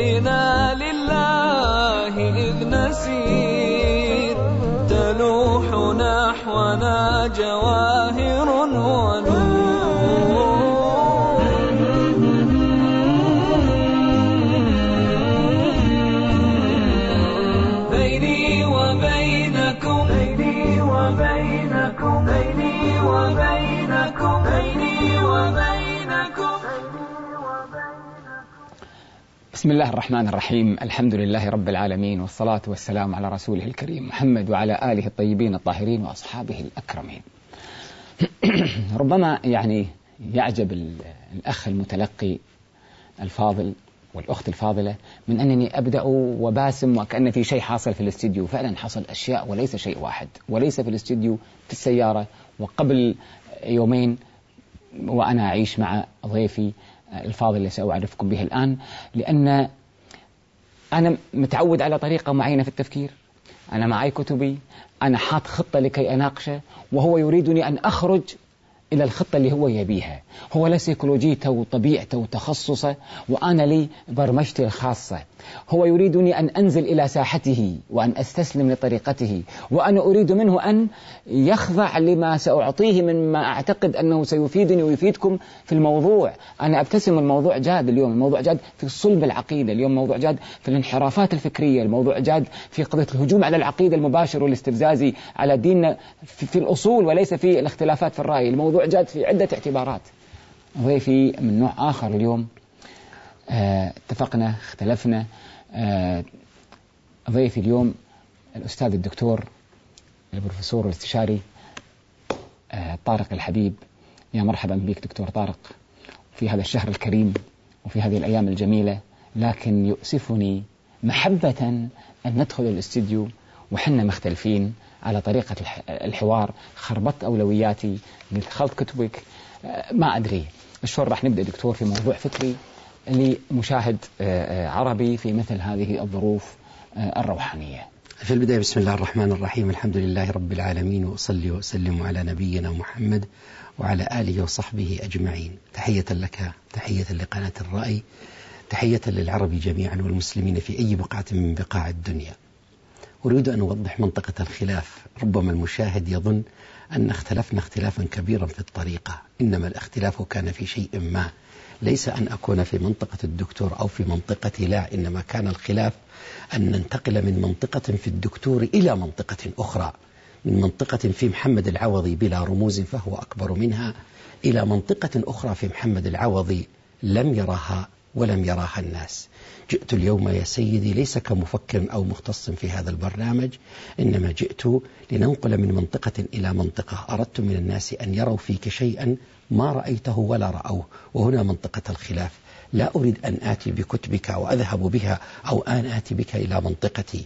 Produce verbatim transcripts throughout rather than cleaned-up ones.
روحنا لله إذ نسير، تلوح نحونا جواهر ونور. بيني وبينكم بيني وبينكم بيني وبينكم بيني وبينكم. بسم الله الرحمن الرحيم. الحمد لله رب العالمين، والصلاة والسلام على رسوله الكريم محمد وعلى آله الطيبين الطاهرين وأصحابه الأكرمين. ربما يعني يعجب الأخ المتلقي الفاضل والأخت الفاضلة من أنني أبدأ وباسم وكأن في شيء حاصل في الاستديو. فعلا حصل أشياء وليس شيء واحد، وليس في الاستديو، في السيارة، وقبل يومين وأنا أعيش مع ضيفي الفاضل اللي سأعرفكم به الآن، لأن أنا متعود على طريقة معينة في التفكير. أنا معي كتبي، أنا حاط خطة لكي أناقشه، وهو يريدني أن أخرج إلى الخطة اللي هو يبيها. هو له سيكولوجيته وطبيعته وتخصصه، وأنا لي برمجتي الخاصة. هو يريدني أن أنزل إلى ساحته وأن أستسلم لطريقته، وأنا أريد منه أن يخضع لما سأعطيه مما أعتقد أنه سيفيدني ويفيدكم في الموضوع. أنا أبتسم الموضوع جاد اليوم، الموضوع جاد في صلب العقيدة، اليوم موضوع جاد في الانحرافات الفكرية، الموضوع جاد في قضية الهجوم على العقيدة المباشر والاستفزازي على ديننا في, في الأصول وليس في الاختلافات في الرأي. الموضوع جاد في عدة اعتبارات. ضيفي من نوع آخر اليوم. اه اتفقنا، اختلفنا. اه ضيفي اليوم الأستاذ الدكتور البروفيسور الاستشاري اه طارق الحبيب. يا مرحبا بك دكتور طارق في هذا الشهر الكريم وفي هذه الأيام الجميلة. لكن يؤسفني محبة أن ندخل الاستديو وحنا مختلفين على طريقة الحوار. خربطت أولوياتي، دخلت كتبك، ما أدري شلون راح نبدأ دكتور في موضوع فكري لمشاهد عربي في مثل هذه الظروف الروحانية. في البداية بسم الله الرحمن الرحيم، الحمد لله رب العالمين، وأصلي وأسلم على نبينا محمد وعلى آله وصحبه أجمعين. تحية لك، تحية لقناة الرأي، تحية للعرب جميعا والمسلمين في أي بقعة من بقاع الدنيا. أريد أن أوضح منطقة الخلاف. ربما المشاهد يظن أن اختلفنا اختلافا كبيرا في الطريقة، إنما الاختلاف كان في شيء ما، ليس أن أكون في منطقة الدكتور أو في منطقتي، لا، إنما كان الخلاف أن ننتقل من منطقة في الدكتور إلى منطقة أخرى، من منطقة في محمد العوضي بلا رموز فهو أكبر منها، إلى منطقة أخرى في محمد العوضي لم يراها ولم يراها الناس. جئت اليوم يا سيدي ليس كمفكر أو مختص في هذا البرنامج، إنما جئت لننقل من منطقة إلى منطقة. أردت من الناس أن يروا فيك شيئا ما رأيته ولا رأوه، وهنا منطقة الخلاف. لا أريد أن آتي بكتبك وأذهب بها أو أن آتي بك إلى منطقتي.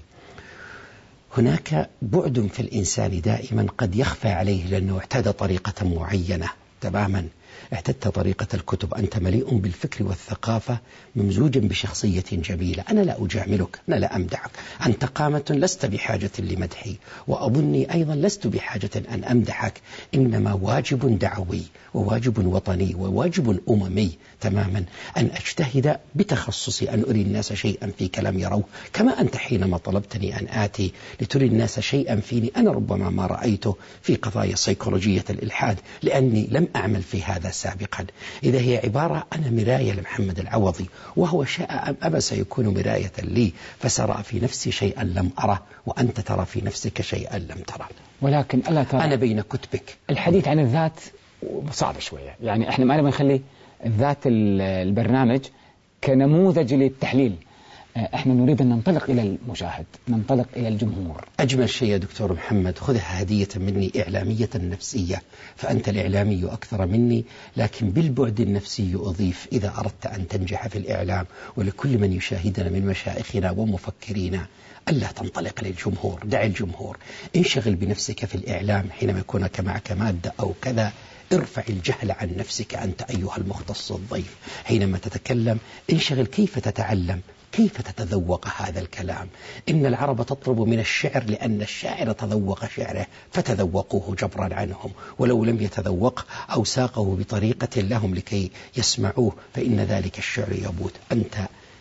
هناك بعد في الإنسان دائما قد يخفى عليه لأنه اعتاد طريقة معينة تماما. اعتدت طريقة الكتب، أنت مليء بالفكر والثقافة ممزوجا بشخصية جميلة. أنا لا أجاملك، أنا لا أمدحك، أنت قامة لست بحاجة لمدحي، وأظني أيضا لست بحاجة أن أمدحك، إنما واجب دعوي وواجب وطني وواجب أممي تماما أن أجتهد بتخصصي أن أري الناس شيئا فيك لم يروه، كما أنت حينما طلبتني أن آتي لتري الناس شيئا فيني أنا ربما ما رأيته في قضايا سيكولوجية الإلحاد، لأني لم أعمل في هذا سابقا. إذا هي عبارة أنا مراية لمحمد العوضي، وهو شاء أم أبى سيكون مراية لي، فسرى في نفسي شيئا لم أره، وأنت ترى في نفسك شيئا لم تره. ولكن ألا ترى أنا بين كتبك. الحديث عن الذات صعب شوية، يعني إحنا ما نبغى نخلي الذات البرنامج كنموذج للتحليل. احنا نريد أن ننطلق إلى المشاهد، ننطلق إلى الجمهور. أجمل شيء يا دكتور محمد، خذها هدية مني إعلامية نفسية، فأنت الإعلامي أكثر مني، لكن بالبعد النفسي أضيف. إذا أردت أن تنجح في الإعلام، ولكل من يشاهدنا من مشايخنا ومفكرينا، ألا تنطلق للجمهور، دع الجمهور، انشغل بنفسك في الإعلام. حينما يكون معك مادة أو كذا ارفع الجهل عن نفسك أنت أيها المختص الضيف. حينما تتكلم انشغل كيف تتعلم، كيف تتذوق هذا الكلام. إن العرب تطلب من الشعر لأن الشاعر تذوق شعره فتذوقوه جبرا عنهم، ولو لم يتذوق أو ساقه بطريقة لهم لكي يسمعوه فإن ذلك الشعر يبوت. أنت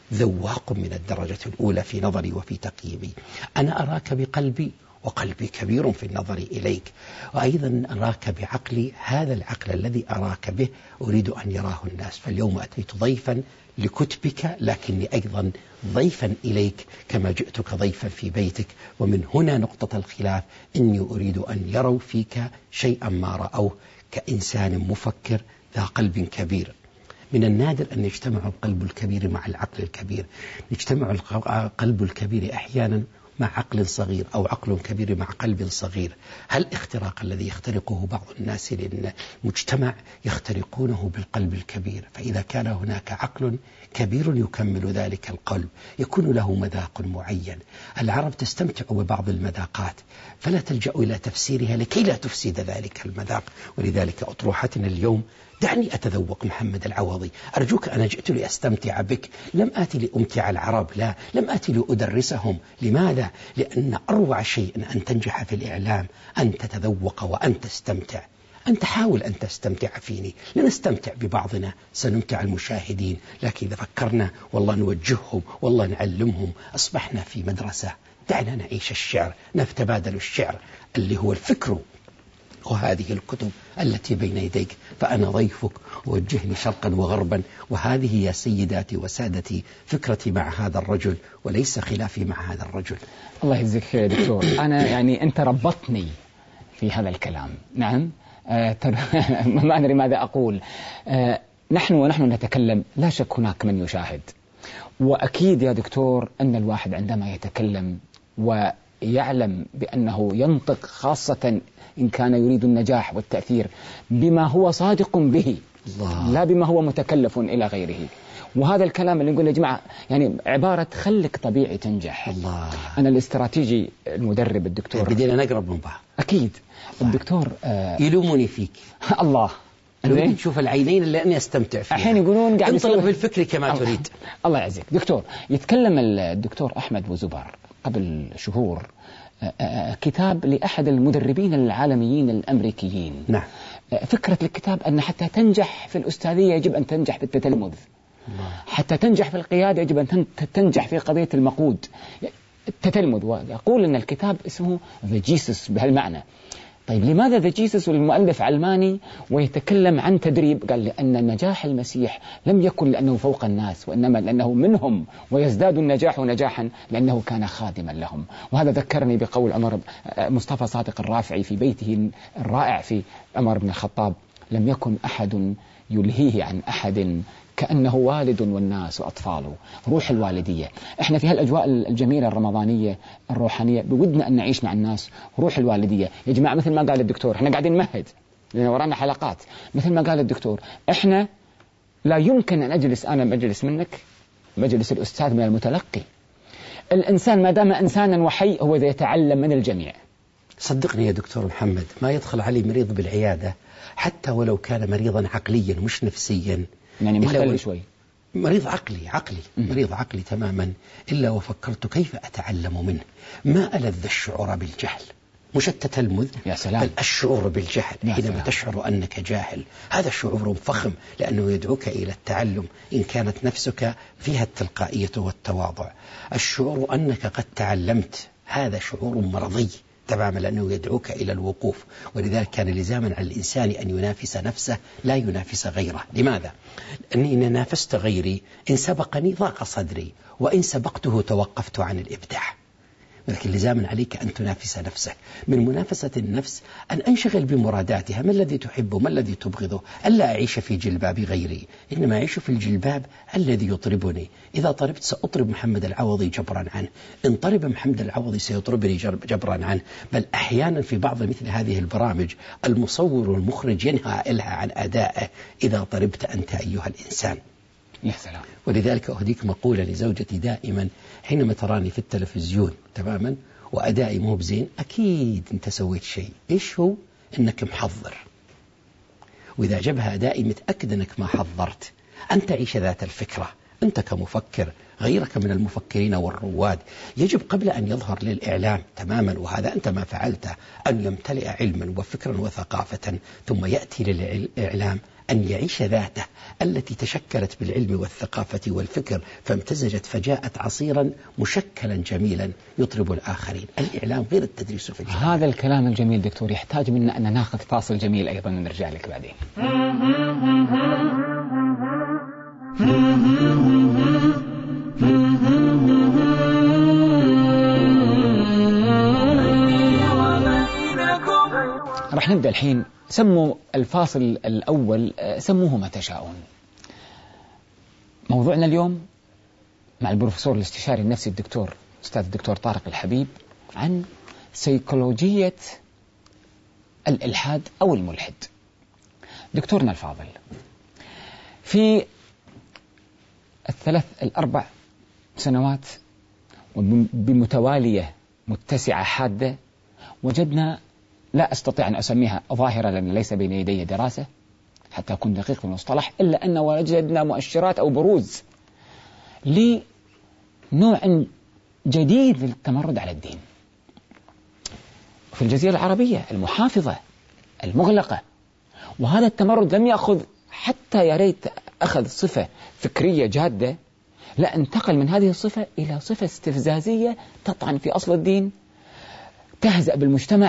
ذواق من الدرجة الأولى في نظري وفي تقييمي. أنا أراك بقلبي، وقلبي كبير في النظر إليك، وأيضا أراك بعقلي. هذا العقل الذي أراك به أريد أن يراه الناس. فاليوم أتيت ضيفا لكتبك، لكني أيضا ضيفا إليك كما جئتك ضيفا في بيتك. ومن هنا نقطة الخلاف، إني أريد أن يروا فيك شيئا ما رأوه كإنسان مفكر ذا قلب كبير. من النادر أن يجتمع القلب الكبير مع العقل الكبير. يجتمع القلب الكبير أحيانا مع عقل صغير، أو عقل كبير مع قلب صغير. هل الاختراق الذي يخترقه بعض الناس للمجتمع يخترقونه بالقلب الكبير؟ فإذا كان هناك عقل كبير يكمل ذلك القلب يكون له مذاق معين. العرب تستمتع ببعض المذاقات فلا تلجأ إلى تفسيرها لكي لا تفسد ذلك المذاق. ولذلك أطروحتنا اليوم دعني أتذوق محمد العوضي. أرجوك، أنا جئت لأستمتع بك، لم آتي لأمتع العرب، لا، لم آتي لأدرسهم. لماذا؟ لأن أروع شيء أن تنجح في الإعلام أن تتذوق وأن تستمتع. أنت حاول أن تستمتع فيني، لنستمتع ببعضنا، سنمتع المشاهدين. لكن إذا فكرنا والله نوجههم، والله نعلمهم، أصبحنا في مدرسة. دعنا نعيش الشعر، نتبادل الشعر اللي هو الفكر. وهذه الكتب التي بين يديك، فأنا ضيفك، ووجهني شرقا وغربا. وهذه يا سيداتي وسادتي فكرتي مع هذا الرجل، وليس خلافي مع هذا الرجل. الله يجزيك خير يا دكتور. أنا يعني أنت ربطني في هذا الكلام. نعم، آه تر... ما أدري ماذا أقول. آه نحن ونحن نتكلم لا شك هناك من يشاهد، وأكيد يا دكتور أن الواحد عندما يتكلم ويعلم بأنه ينطق، خاصة إن كان يريد النجاح والتأثير، بما هو صادق به، الله. لا بما هو متكلف إلى غيره. وهذا الكلام اللي نقول يا جماعة يعني عبارة خليك طبيعي تنجح. الله. أنا الاستراتيجي المدرب الدكتور، بدينا نقرب من بعض. أكيد الله. الدكتور آه يلومني فيك الله. أنا تشوف العينين اللي أني أستمتع فيها. الحين يقولون قاعد انطلق بالفكر كما الله. تريد. الله يعزك دكتور. يتكلم الدكتور أحمد بوزبر قبل شهور كتاب لأحد المدربين العالميين الأمريكيين. نعم. فكرة الكتاب أن حتى تنجح في الأستاذية يجب أن تنجح في التتلمذ، حتى تنجح في القيادة يجب أن تنجح في قضية المقود، التتلمذ. ويقول أن الكتاب اسمه The Jesus بهالمعنى. طيب لماذا ذا جيسس والمؤلف علماني ويتكلم عن تدريب؟ قال لأن نجاح المسيح لم يكن لأنه فوق الناس، وإنما لأنه منهم، ويزداد النجاح نجاحا لأنه كان خادما لهم. وهذا ذكرني بقول عمر مصطفى صادق الرافعي في بيته الرائع في عمر بن الخطاب: لم يكن أحد يلهيه عن أحد كأنه والد والناس وأطفاله. روح الوالدية. احنا في هالأجواء الجميلة الرمضانية الروحانية بودنا أن نعيش مع الناس روح الوالدية يا جماعة. مثل ما قال الدكتور، احنا قاعدين نمهد لأن ورانا حلقات. مثل ما قال الدكتور، احنا لا يمكن أن أجلس أنا مجلس منك، مجلس الأستاذ من المتلقي. الإنسان ما دام إنسانا وحي هو إذا يتعلم من الجميع. صدقني يا دكتور محمد، ما يدخل علي مريض بالعيادة حتى ولو كان مريضا عقليا مش نفسيا، يعني مختلف شوي، مريض عقلي عقلي مريض عقلي تماما، إلا وفكرت كيف أتعلم منه. ما ألذ الشعور بالجهل، مش التتلمذ، يا سلام، بل الشعور بالجهل. حينما تشعر أنك جاهل، هذا شعور فخم لأنه يدعوك إلى التعلم إن كانت نفسك فيها التلقائية والتواضع. الشعور أنك قد تعلمت هذا شعور مرضي تماما لأنه يدعوك إلى الوقوف. ولذلك كان لزاما على الإنسان أن ينافس نفسه لا ينافس غيره. لماذا؟ لأني إن نافست غيري إن سبقني ضاق صدري، وإن سبقته توقفت عن الإبداع. ولكن لزاما عليك أن تنافس نفسك. من منافسة النفس أن أنشغل بمراداتها، ما الذي تحبه، ما الذي تبغضه. ألا أعيش في جلباب غيري، إنما أعيش في الجلباب الذي يطربني. إذا طربت سأطرب محمد العوضي جبرا عنه، إن طرب محمد العوضي سيطربني جبرا عنه. بل أحيانا في بعض مثل هذه البرامج المصور والمخرج ينهى إلها عن أدائه: إذا طربت أنت أيها الإنسان. يا سلام. ولذلك أهديك مقولة لزوجتي دائما حينما تراني في التلفزيون تماما وأدائي مو بزين: أكيد أنت سويت شيء. إيش هو؟ إنك محضر. وإذا جبها أدائي متأكد أنك ما حضرت. أن تعيش ذات الفكرة. أنت كمفكر، غيرك من المفكرين والرواد يجب قبل أن يظهر للإعلام تماما، وهذا أنت ما فعلته، أن يمتلئ علما وفكرا وثقافة، ثم يأتي للإعلام أن يعيش ذاته التي تشكلت بالعلم والثقافة والفكر فامتزجت فجاءت عصيرا مشكلا جميلا يطرب الآخرين. الإعلام غير التدريس في الجامعة. هذا الكلام الجميل دكتور يحتاج منا أن ناخذ فاصل جميل أيضا ونرجع لك بعدين. راح نبدأ الحين. سموا الفاصل الأول سموه ما تشاءون. موضوعنا اليوم مع البروفيسور الاستشاري النفسي الدكتور أستاذ الدكتور طارق الحبيب عن سيكولوجية الإلحاد أو الملحد. دكتورنا الفاضل، في الثلاث الأربع سنوات بمتوالية متسعة حادة وجدنا، لا أستطيع أن أسميها ظاهرة لأن ليس بين يدي دراسة حتى أكون دقيق في المصطلح، إلا أن وجدنا مؤشرات أو بروز لنوع جديد للتمرد على الدين في الجزيرة العربية المحافظة المغلقة. وهذا التمرد لم يأخذ حتى يا ريت أخذ صفة فكرية جادة، لا انتقل من هذه الصفة إلى صفة استفزازية تطعن في أصل الدين، تهزأ بالمجتمع،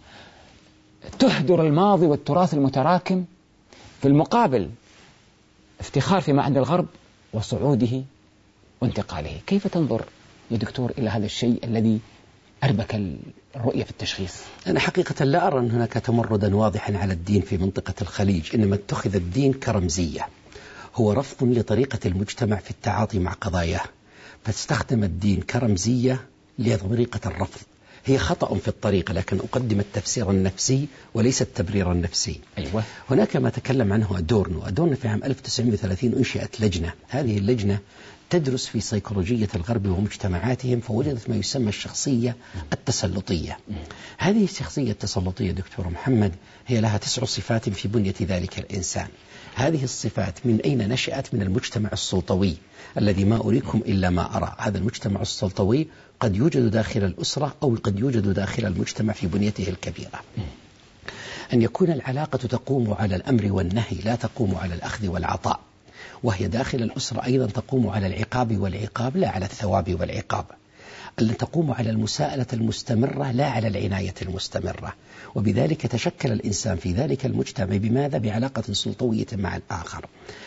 تهدر الماضي والتراث المتراكم، في المقابل افتخار فيما عند الغرب وصعوده وانتقاله. كيف تنظر يا دكتور إلى هذا الشيء الذي أربك الرؤية في التشخيص؟ أنا حقيقة لا أرى أن هناك تمردا واضحا على الدين في منطقة الخليج، إنما اتخذ الدين كرمزية، هو رفض لطريقة المجتمع في التعاطي مع قضاياه، فاستخدم الدين كرمزية لطريقة الرفض. هي خطأ في الطريقة، لكن أقدم التفسير النفسي وليس التبرير النفسي. أيوة. هناك ما تكلم عنه أدورنو. أدورنو في عام ألف وتسعمائة وثلاثين أنشئت لجنة، هذه اللجنة تدرس في سيكولوجية الغرب ومجتمعاتهم، فوجدت ما يسمى الشخصية التسلطية. هذه الشخصية التسلطية دكتور محمد هي لها تسع صفات في بنية ذلك الإنسان. هذه الصفات من أين نشأت؟ من المجتمع السلطوي الذي ما أريكم إلا ما أرى. هذا المجتمع السلطوي قد يوجد داخل الأسرة أو قد يوجد داخل المجتمع في بنيته الكبيرة. أن يكون العلاقة تقوم على الأمر والنهي، لا تقوم على الأخذ والعطاء، وهي داخل الأسرة أيضا تقوم على العقاب والعقاب لا على الثواب والعقاب. أن تقوم على المساءلة المستمرة لا على العناية المستمرة. وبذلك تشكل الإنسان في ذلك المجتمع بماذا؟ بعلاقة سلطوية مع الآخر.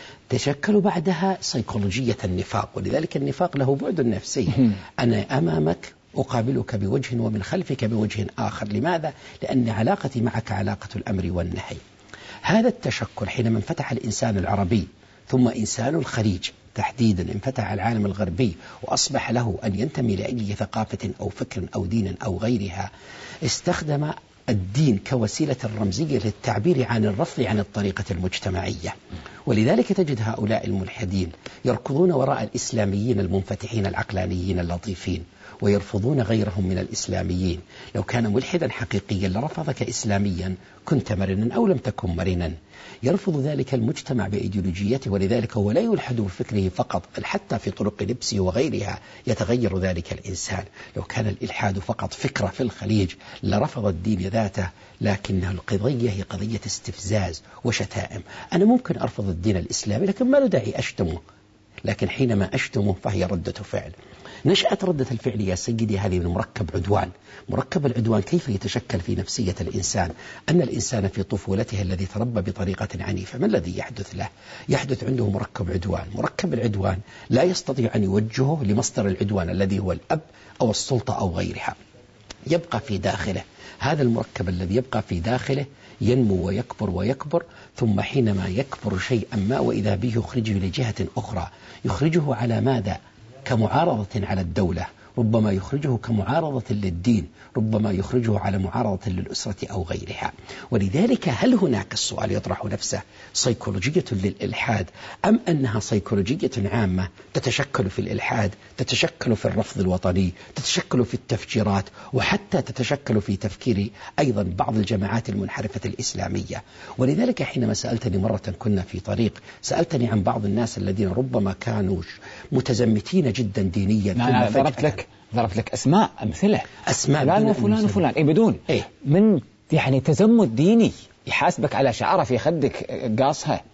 تشكل بعدها سيكولوجية النفاق، ولذلك النفاق له بعد نفسي. أنا أمامك أقابلك بوجه ومن خلفك بوجه آخر. لماذا؟ لأن علاقتي معك علاقة الأمر والنهي. هذا التشكل حينما انفتح الإنسان العربي ثم إنسان الخليج تحديدا، انفتح العالم الغربي وأصبح له أن ينتمي لأي ثقافة أو فكر أو دين أو غيرها، استخدم الدين كوسيلة رمزية للتعبير عن الرفض عن الطريقة المجتمعية. ولذلك تجد هؤلاء الملحدين يركضون وراء الإسلاميين المنفتحين العقلانيين اللطيفين، ويرفضون غيرهم من الإسلاميين. لو كان ملحدا حقيقيا لرفضك إسلاميا كنت مرنا أو لم تكن مرنا. يرفض ذلك المجتمع بإيديولوجيته، ولذلك هو لا يلحد بفكره فقط، بل حتى في طرق لبسه وغيرها يتغير ذلك الإنسان. لو كان الإلحاد فقط فكرة في الخليج لرفض الدين ذاته، لكنها القضية هي قضية استفزاز وشتائم. أنا ممكن أرفض الدين الإسلامي لكن ما له داعي أشتمه، لكن حينما أشتمه فهي ردة فعل. نشأت ردة الفعل يا سيدي هذه من مركب عدوان. مركب العدوان كيف يتشكل في نفسية الإنسان؟ أن الإنسان في طفولته الذي تربى بطريقة عنيفة، ما الذي يحدث له؟ يحدث عنده مركب عدوان. مركب العدوان لا يستطيع أن يوجهه لمصدر العدوان الذي هو الأب أو السلطة أو غيرها، يبقى في داخله. هذا المركب الذي يبقى في داخله ينمو ويكبر ويكبر، ثم حينما يكبر شيئا ما وإذا به يخرجه لجهة أخرى. يخرجه على ماذا؟ كمعارضة على الدولة، ربما يخرجه كمعارضة للدين، ربما يخرجه على معارضة للأسرة أو غيرها. ولذلك هل هناك السؤال يطرح نفسه سيكولوجية للإلحاد، أم أنها سيكولوجية عامة تتشكل في الإلحاد، تتشكل في الرفض الوطني، تتشكل في التفجيرات، وحتى تتشكل في تفكير أيضا بعض الجماعات المنحرفة الإسلامية؟ ولذلك حينما سألتني مرة كنا في طريق، سألتني عن بعض الناس الذين ربما كانوا متزمتين جدا دينيا. أنا ضربت لك ضربت لك أسماء أمثلة أسماء فلان وفلان وفلان إيه بدون إيه؟ من يعني تزمت ديني يحاسبك على شعرة في خدك قاصها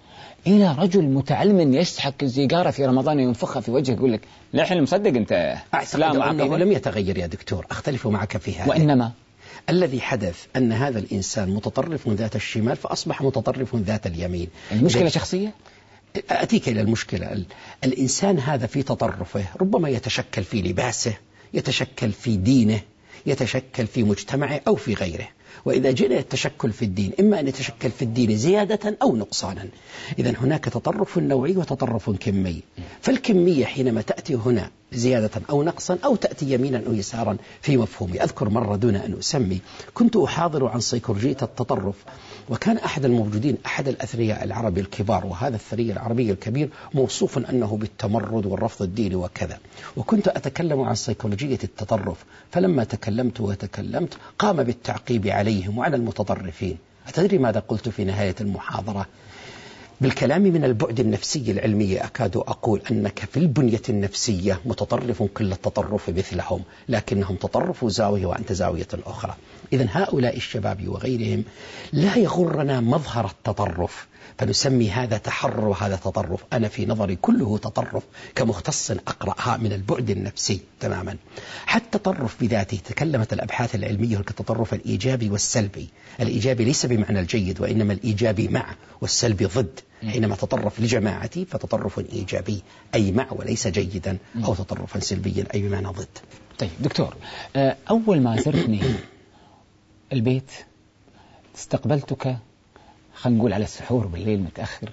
إلى رجل متعلم يسحق السيجارة في رمضان وينفخها في وجهك يقول لك لا حين مصدق أنت إسلام أنه لم يتغير يا دكتور، أختلف معك في هذا. وإنما الذي حدث أن هذا الإنسان متطرف ذات الشمال فأصبح متطرف ذات اليمين. المشكلة شخصية؟ أتيك إلى المشكلة. الإنسان هذا في تطرفه ربما يتشكل في لباسه، يتشكل في دينه، يتشكل في مجتمعه أو في غيره. وإذا جئنا التشكل في الدين إما أن يتشكل في الدين زيادة أو نقصانا. إذن هناك تطرف نوعي وتطرف كمي. فالكمية حينما تأتي هنا زيادة أو نقصا أو تأتي يمينا أو يسارا في مفهومي. أذكر مرة دون أن أسمي كنت أحاضر عن سيكولوجية التطرف، وكان أحد الموجودين أحد الأثرياء العربي الكبار، وهذا الثري العربي الكبير موصوف أنه بالتمرد والرفض الديني وكذا، وكنت أتكلم عن سيكولوجية التطرف. فلما تكلمت وتكلمت قام بالتعقيب عليهم وعلى المتطرفين. أتدري ماذا قلت في نهاية المحاضرة؟ بالكلام من البعد النفسي العلمي أكاد أقول أنك في البنية النفسية متطرف كل التطرف مثلهم، لكنهم تطرف زاوية وأنت زاوية أخرى. إذن هؤلاء الشباب وغيرهم لا يغرنا مظهر التطرف فنسمي هذا تحرر وهذا تطرف. أنا في نظري كله تطرف كمختص أقرأها من البعد النفسي تماما. حتى التطرف بذاته تكلمت الأبحاث العلمية كالتطرف الإيجابي والسلبي. الإيجابي ليس بمعنى الجيد وإنما الإيجابي مع، والسلبي ضد. حينما تطرف لجماعتي فتطرف إيجابي أي مع وليس جيدا، أو تطرفا سلبيا أي بمعنى ضد. طيب دكتور، أول ما زرتني البيت استقبلتك خلينا نقول على السحور بالليل متأخر،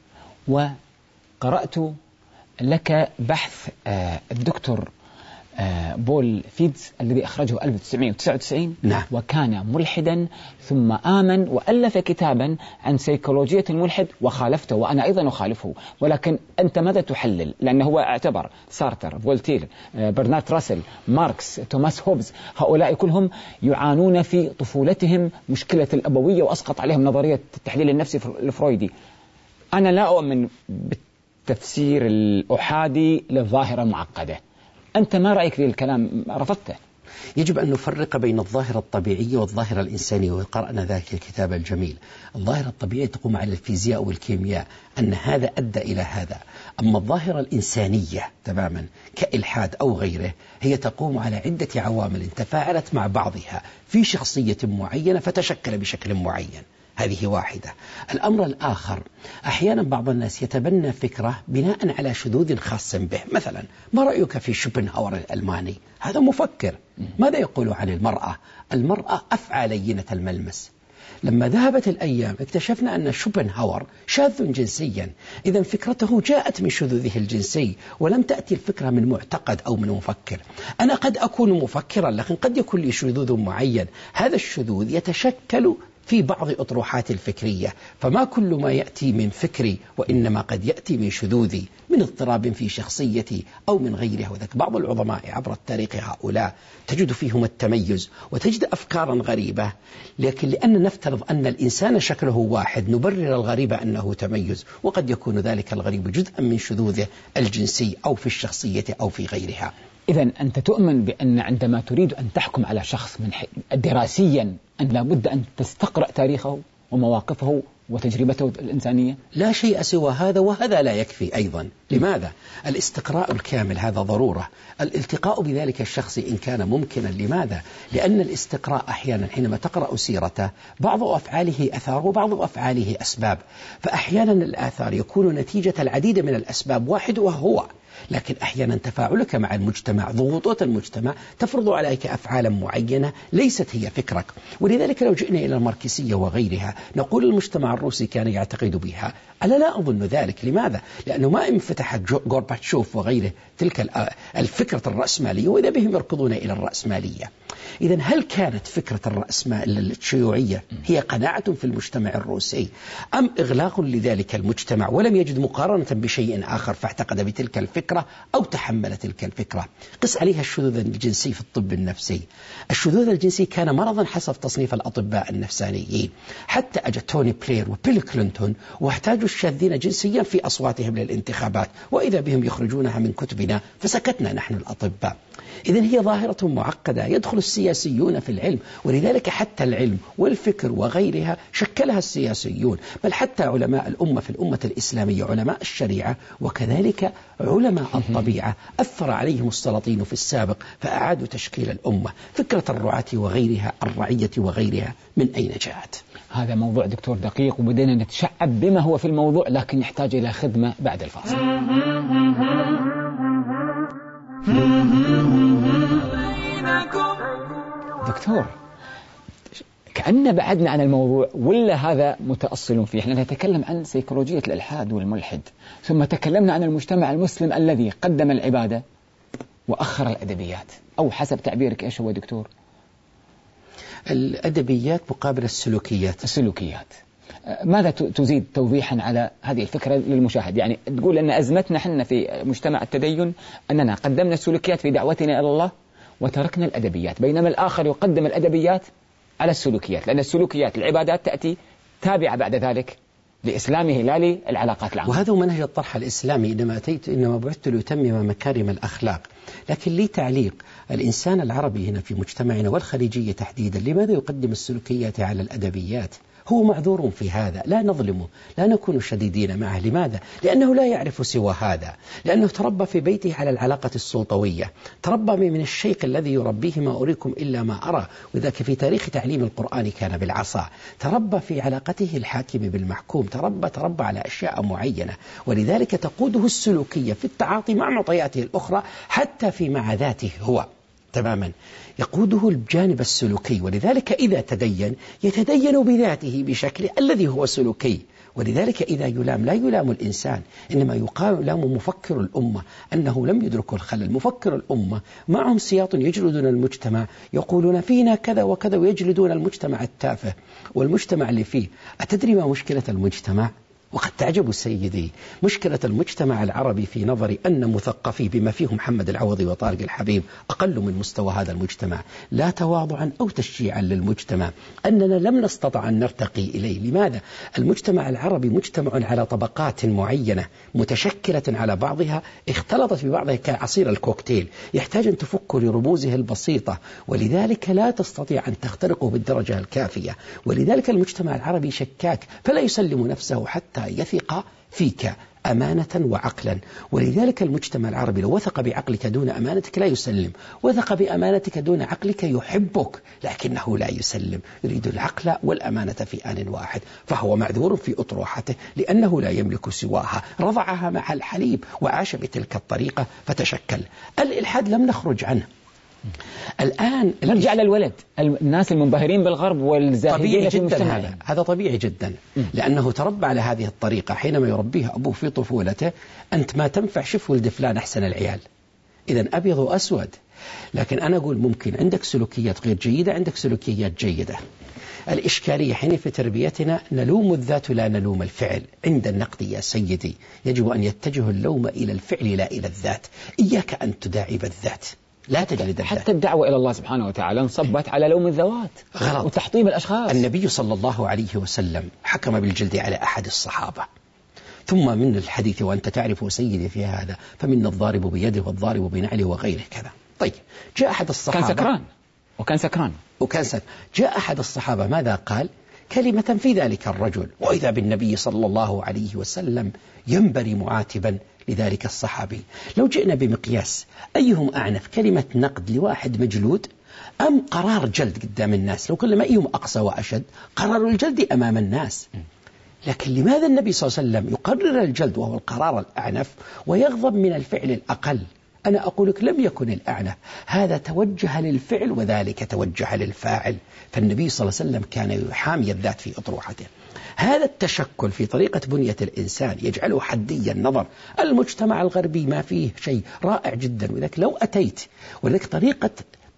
وقرأت لك بحث الدكتور بول فيدز الذي أخرجه ألف وتسعمائة وتسعة وتسعين. نعم. وكان ملحدا ثم آمن وألف كتابا عن سيكولوجية الملحد وخالفته، وأنا أيضا أخالفه. ولكن أنت ماذا تحلل؟ لأنه هو اعتبر سارتر، فولتير، برنارد راسل، ماركس، توماس هوبز، هؤلاء كلهم يعانون في طفولتهم مشكلة الأبوية، وأسقط عليهم نظرية التحليل النفسي الفرويدي. أنا لا أؤمن بالتفسير الأحادي للظاهرة المعقدة. أنت ما رأيك في الكلام؟ رفضته. يجب أن نفرق بين الظاهرة الطبيعية والظاهرة الإنسانية، وقرأنا ذلك الكتاب الجميل. الظاهرة الطبيعية تقوم على الفيزياء والكيمياء أن هذا أدى إلى هذا، أما الظاهرة الإنسانية تماما كإلحاد أو غيره هي تقوم على عدة عوامل تفاعلت مع بعضها في شخصية معينة فتشكل بشكل معين. هذه واحدة. الأمر الآخر، أحيانا بعض الناس يتبنى فكرة بناء على شذوذ خاص به. مثلا ما رأيك في شوبنهاور الألماني؟ هذا مفكر. ماذا يقول عن المرأة؟ المرأة أفعى لينة الملمس. لما ذهبت الأيام اكتشفنا أن شوبنهاور شاذ جنسيا، إذا فكرته جاءت من شذوذه الجنسي ولم تأتي الفكرة من معتقد أو من مفكر. أنا قد أكون مفكرا لكن قد يكون لي شذوذ معين، هذا الشذوذ يتشكل في بعض أطروحات الفكرية، فما كل ما يأتي من فكري وإنما قد يأتي من شذوذي، من اضطراب في شخصيتي أو من غيرها. وذلك بعض العظماء عبر التاريخ هؤلاء تجد فيهم التميز وتجد أفكارا غريبة، لكن لأن نفترض أن الإنسان شكله واحد نبرر الغريب أنه تميز، وقد يكون ذلك الغريب جزءا من شذوذه الجنسي أو في الشخصية أو في غيرها. إذن أنت تؤمن بأن عندما تريد أن تحكم على شخص من دراسيا أن لابد أن تستقرأ تاريخه ومواقفه وتجربته الإنسانية؟ لا شيء سوى هذا، وهذا لا يكفي أيضا. لماذا؟ الاستقراء الكامل هذا ضرورة، الالتقاء بذلك الشخص إن كان ممكنا. لماذا؟ لأن الاستقراء أحيانا حينما تقرأ سيرته بعض أفعاله أثار وبعض أفعاله أسباب، فأحيانا الآثار يكون نتيجة العديد من الأسباب واحد وهو، لكن أحيانا تفاعلك مع المجتمع، ضغوطات المجتمع تفرض عليك أفعالا معينة ليست هي فكرك. ولذلك لو جئنا إلى الماركسية وغيرها نقول المجتمع الروسي كان يعتقد بها. أنا لا أظن ذلك. لماذا؟ لأنه ما انفتحت غورباتشوف وغيره تلك الفكرة الرأسمالية وإذا بهم يركضون إلى الرأسمالية. إذن هل كانت فكرة الرأسمالية الشيوعية هي قناعة في المجتمع الروسي أم إغلاق لذلك المجتمع ولم يجد مقارنة بشيء آخر فاعتقد بتلك الفكرة أو تحمل تلك الفكرة؟ قس عليها الشذوذ الجنسي في الطب النفسي. الشذوذ الجنسي كان مرضا حسب تصنيف الأطباء النفسانيين، حتى أجا توني بلير وبيل كلينتون واحتاجوا الشاذين جنسيا في أصواتهم للانتخابات وإذا بهم يخرجونها من كتبنا فسكتنا نحن الأطباء. إذن هي ظاهرة معقدة يدخل السياسيون في العلم، ولذلك حتى العلم والفكر وغيرها شكلها السياسيون، بل حتى علماء الأمة في الأمة الإسلامية علماء الشريعة وكذلك علماء الطبيعة أثر عليهم السلاطين في السابق فأعادوا تشكيل الأمة. فكرة الرعاة وغيرها الرعية وغيرها من أين جاءت؟ هذا موضوع دكتور دقيق، وبدينا نتشعب بما هو في الموضوع، لكن نحتاج إلى خدمة بعد الفاصل. دكتور، كأن بعدنا عن الموضوع ولا هذا متأصل فيه؟ احنا نتكلم عن سيكولوجية الإلحاد والملحد، ثم تكلمنا عن المجتمع المسلم الذي قدم العبادة وأخر الأدبيات، أو حسب تعبيرك إيش هو دكتور؟ الأدبيات مقابل السلوكيات. السلوكيات. ماذا تزيد توضيحا على هذه الفكرة للمشاهد؟ يعني تقول أن أزمتنا حنا في مجتمع التدين أننا قدمنا السلوكيات في دعوتنا إلى الله وتركنا الأدبيات، بينما الآخر يقدم الأدبيات على السلوكيات، لأن السلوكيات العبادات تأتي تابعة بعد ذلك لإسلامه لا للعلاقات العامة. وهذا منهج الطرح الإسلامي، إنما أتيت إنما بعثت لأتمم مكارم الأخلاق. لكن لي تعليق، الإنسان العربي هنا في مجتمعنا والخليجية تحديدا لماذا يقدم السلوكيات على الأدبيات؟ هو معذور في هذا، لا نظلمه، لا نكون شديدين معه. لماذا؟ لأنه لا يعرف سوى هذا، لأنه تربى في بيته على العلاقة السلطوية، تربى من الشيخ الذي يربيه ما أريكم إلا ما أرى، وذاك في تاريخ تعليم القرآن كان بالعصا، تربى في علاقته الحاكم بالمحكوم، تربى تربى على أشياء معينة، ولذلك تقوده السلوكية في التعاطي مع معطياته الأخرى حتى في مع ذاته هو تماما، يقوده الجانب السلوكي. ولذلك إذا تدين يتدين بذاته بشكل الذي هو سلوكي. ولذلك إذا يلام لا يلام الإنسان، إنما يلام مفكر الأمة أنه لم يدركوا الخلل. مفكر الأمة معهم سياط يجلدون المجتمع، يقولون فينا كذا وكذا، ويجلدون المجتمع التافه والمجتمع اللي فيه. أتدري ما مشكلة المجتمع؟ وقد تعجب سيدي، مشكلة المجتمع العربي في نظري أن مثقفي بما فيه محمد العوضي وطارق الحبيب أقل من مستوى هذا المجتمع، لا تواضعا أو تشجيعا للمجتمع، أننا لم نستطع أن نرتقي إليه. لماذا؟ المجتمع العربي مجتمع على طبقات معينة متشكلة على بعضها، اختلطت ببعضها كعصير الكوكتيل، يحتاج أن تفك لرموزه البسيطة، ولذلك لا تستطيع أن تخترقه بالدرجة الكافية. ولذلك المجتمع العربي شكاك، فلا يسلم نفسه حتى يثق فيك أمانة وعقلا. ولذلك المجتمع العربي لو وثق بعقلك دون أمانتك لا يسلم، وثق بأمانتك دون عقلك يحبك لكنه لا يسلم، يريد العقل والأمانة في آن واحد، فهو معذور في أطروحته لأنه لا يملك سواها، رضعها مع الحليب وعاش بتلك الطريقة فتشكل. الإلحاد لم نخرج عنه. الآن نرجع للولد، الناس المنبهرين بالغرب والزاهدين في المجتمع، هذا هذا طبيعي جدا، لأنه تربى على هذه الطريقة. حينما يربيه أبوه في طفولته، أنت ما تنفع، شوف ولد فلان أحسن العيال، إذا أبيض وأسود. لكن أنا أقول ممكن عندك سلوكيات غير جيدة، عندك سلوكيات جيدة. الإشكالية حين في تربيتنا نلوم الذات لا نلوم الفعل. عند النقد يا سيدي يجب أن يتجه اللوم إلى الفعل لا إلى الذات. إياك أن تداعب الذات، لا تجلد الذات. حتى الدعوة إلى الله سبحانه وتعالى انصبت على لوم الذوات غلط. وتحطيم الأشخاص. النبي صلى الله عليه وسلم حكم بالجلد على أحد الصحابة، ثم من الحديث وأنت تعرف سيدي في هذا، فمن الضارب بيده والضارب بنعله وغيره كذا. طيب جاء أحد الصحابة، كان سكران وكان سكران وكان سكران. جاء أحد الصحابة ماذا قال؟ كلمة في ذلك الرجل، وإذا بالنبي صلى الله عليه وسلم ينبري معاتبا لذلك الصحابي. لو جئنا بمقياس أيهم أعنف، كلمة نقد لواحد مجلود أم قرار جلد قدام الناس؟ لو قلنا ما أيهم أقسى وأشد، قرار الجلد أمام الناس. لكن لماذا النبي صلى الله عليه وسلم يقرر الجلد وهو القرار الأعنف ويغضب من الفعل الأقل؟ أنا أقول لك لم يكن الأعنف، هذا توجه للفعل وذلك توجه للفاعل. فالنبي صلى الله عليه وسلم كان يحامي الذات في أطروحته. هذا التشكل في طريقة بنية الإنسان يجعله حدي النظر. المجتمع الغربي ما فيه شيء رائع جدا، وذلك لو أتيت ولذلك طريقة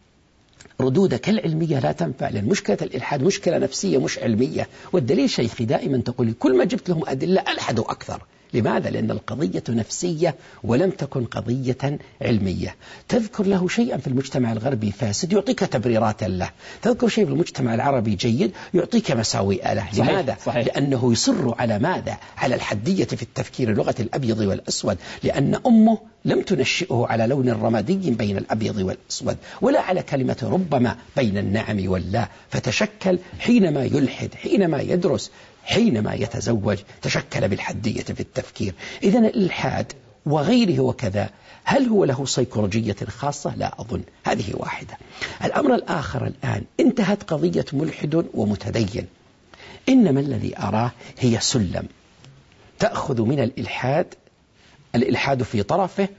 ردودك العلمية لا تنفع، لأن مشكلة الإلحاد مشكلة نفسية مش علمية. والدليل شيخي دائما تقول كل ما جبت لهم أدلة ألحدوا أكثر. لماذا؟ لأن القضية نفسية ولم تكن قضية علمية. تذكر له شيئا في المجتمع الغربي فاسد يعطيك تبريرات له، تذكر شيء في المجتمع العربي جيد يعطيك مساوئ له. صحيح. لماذا؟ صحيح. لأنه يصر على ماذا؟ على الحدية في التفكير، لغة الأبيض والأسود، لأن أمه لم تنشئه على لون رمادي بين الأبيض والأسود، ولا على كلمة ربما بين النعم واللا، فتشكل حينما يلحد، حينما يدرس، حينما يتزوج، تشكل بالحدية في التفكير. إذن الإلحاد وغيره وكذا هل هو له سيكولوجية خاصة؟ لا أظن. هذه واحدة. الأمر الآخر الآن انتهت قضية ملحد ومتدين، إنما الذي أراه هي سلم تأخذ من الإلحاد، الإلحاد في طرفه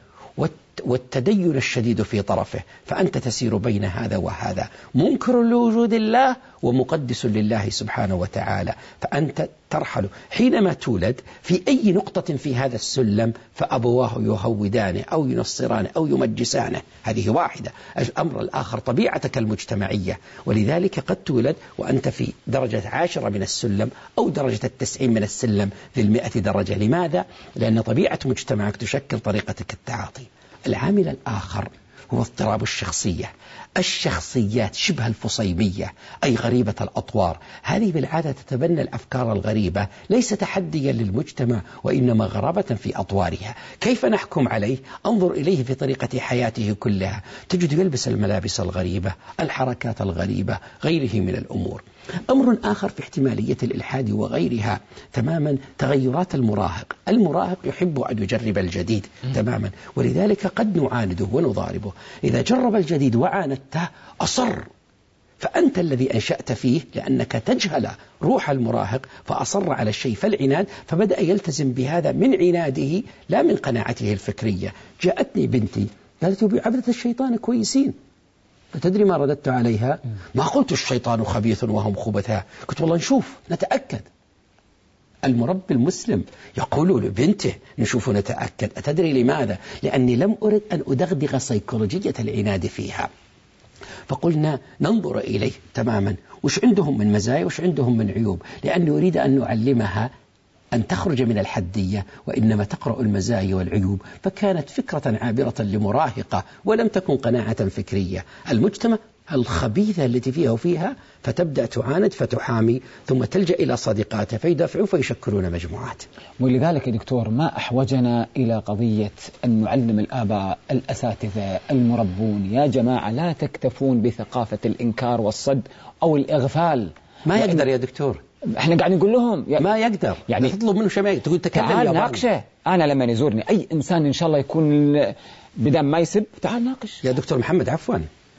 والتدين الشديد في طرفه، فأنت تسير بين هذا وهذا، منكر لوجود الله ومقدس لله سبحانه وتعالى، فأنت ترحل. حينما تولد في أي نقطة في هذا السلم فأبواه يهودانه أو ينصرانه أو يمجسانه، هذه واحدة. الأمر الآخر طبيعتك المجتمعية، ولذلك قد تولد وأنت في درجة عاشرة من السلم أو درجة التسعين من السلم ذي المئة درجة. لماذا؟ لأن طبيعة مجتمعك تشكل طريقتك التعاطي. العامل الآخر هو اضطراب الشخصية، الشخصيات شبه الفصيمية أي غريبة الأطوار. هذه بالعادة تتبنى الأفكار الغريبة، ليس تحديا للمجتمع وإنما غرابة في أطوارها. كيف نحكم عليه؟ انظر إليه في طريقة حياته كلها، تجد يلبس الملابس الغريبة، الحركات الغريبة، غيره من الأمور. أمر آخر في احتمالية الإلحاد وغيرها تماما تغيرات المراهق. المراهق يحب أن يجرب الجديد تماما، ولذلك قد نعانده ونضاربه. إذا جرب الجديد وعاندته أصر، فأنت الذي أنشأت فيه لأنك تجهل روح المراهق فأصر على الشيء، فالعناد، فبدأ يلتزم بهذا من عناده لا من قناعته الفكرية. جاءتني بنتي قالت يبي عبدة الشيطان كويسين، فتدري ما رددت عليها؟ ما قلت الشيطان خبيث وهم خبثاء، قلت والله نشوف نتأكد. المربي المسلم يقول لبنته نشوف نتأكد. أتدري لماذا؟ لأني لم أرد أن أدغدغ سيكولوجية العناد فيها، فقلنا ننظر إليه تماما وش عندهم من مزايا وش عندهم من عيوب، لأني أريد أن نعلمها أن تخرج من الحدية وإنما تقرأ المزايا والعيوب. فكانت فكرة عابرة لمراهقة ولم تكن قناعة فكرية. المجتمع الخبيثة التي فيها وفيها، فتبدأ تعاند فتحامي، ثم تلجأ إلى صديقاتها فيدافعوا فيشكلون مجموعات. ولذلك يا دكتور ما أحوجنا إلى قضية أن نعلم الآباء الأساتذة المربون يا جماعة لا تكتفون بثقافة الإنكار والصد أو الإغفال. ما يقدر يا دكتور، احنا قاعدين نقول لهم ما يقدر، يعني تطلب منه شيء تقول تكلم تعال ناقشه. انا لما يزورني اي انسان ان شاء الله يكون بدم ما يسب تعال ناقش. يا دكتور محمد عفوا،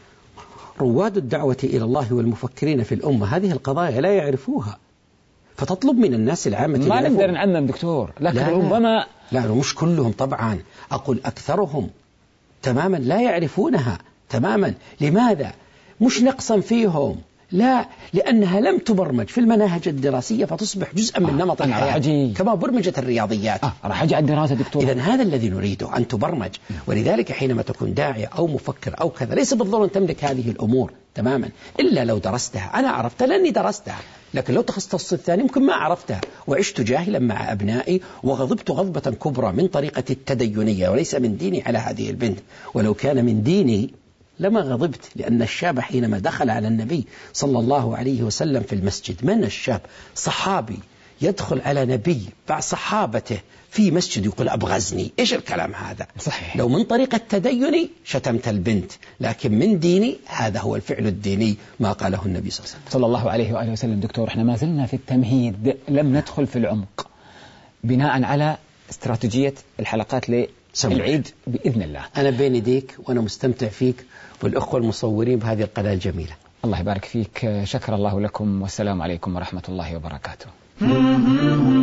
رواد الدعوة إلى الله والمفكرين في الأمة هذه القضايا لا يعرفوها، فتطلب من الناس العامة ما نقدر نعمم دكتور، لكن لا ربما لا, لا مش كلهم طبعا، أقول أكثرهم تماما لا يعرفونها تماما. لماذا؟ مش نقصا فيهم، لا، لأنها لم تبرمج في المناهج الدراسية فتصبح جزءا من نمط الحياة كما برمجت الرياضيات. آه راح أجي على الدراسة دكتور. إذن هذا الذي نريده أن تبرمج، ولذلك حينما تكون داعية أو مفكر أو كذا ليس بالضرورة أن تملك هذه الأمور تماما إلا لو درستها. أنا عرفتها لأني درستها، لكن لو تخصصت الثاني ممكن ما عرفتها وعشت جاهلا مع أبنائي وغضبت غضبة كبرى من طريقة التدينية وليس من ديني على هذه البنت. ولو كان من ديني لما غضبت، لأن الشاب حينما دخل على النبي صلى الله عليه وسلم في المسجد، من الشاب؟ صحابي يدخل على نبي بعد صحابته في مسجد يقول أبغزني. إيش الكلام هذا؟ صحيح. لو من طريقة تديني شتمت البنت، لكن من ديني هذا هو الفعل الديني ما قاله النبي صلى الله عليه وسلم. صلى الله عليه وآله وسلم. دكتور احنا ما زلنا في التمهيد، لم ندخل في العمق بناء على استراتيجية الحلقات للعيد بإذن الله. أنا بين يديك وأنا مستمتع فيك والأخوة المصورين بهذه القناة الجميلة. الله يبارك فيك، شكر الله لكم والسلام عليكم ورحمة الله وبركاته.